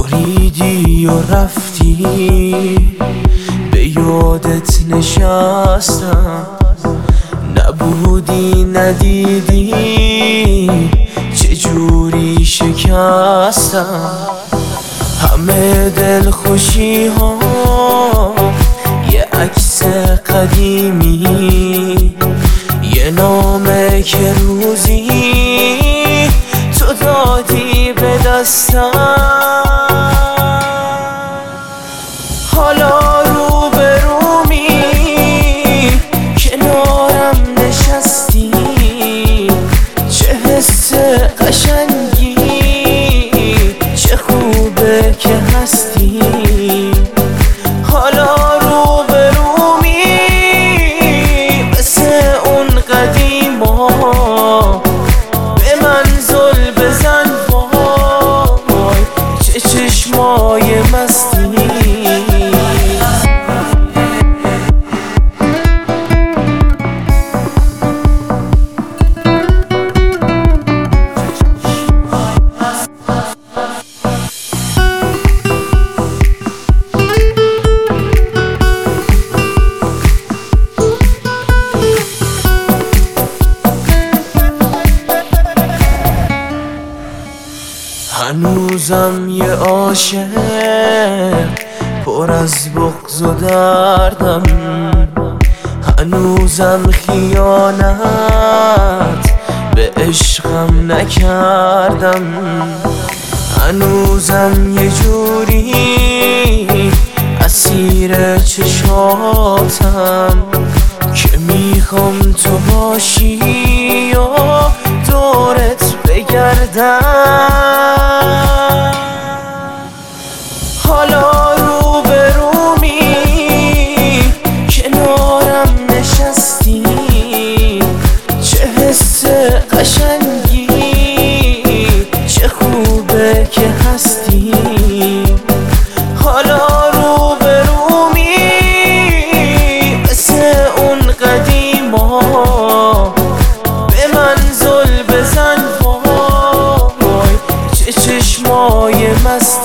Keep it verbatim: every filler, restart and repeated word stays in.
بریدی و رفتی، به یادت نشستم، نبودی ندیدی چجوری شکستم. همه دل خوشی ها یه عکس قدیمی، یه نامه که روزی تو دادی به دستم. حالا رو به رومی کنارم نشستی، چه حس قشنگی، چه خوبه که هستی. حالا رو به رومی مثل اون قدیما، به من زل بزن وای، چه چشمای مستی. هنوزم یه عاشق پر از بغض و دردم، هنوزم خیانت به عشقم نکردم، هنوزم یه جوری اسیر چشاتم که میخوام تو باشی و دورت بگردم. حالا رو به رومی کنارم نشستی، چه حس قشنگی، چه خوبه که هستی. حالا رو به رومی مثل اون قدیما، به من زل بزن وای، چه چشمای مست.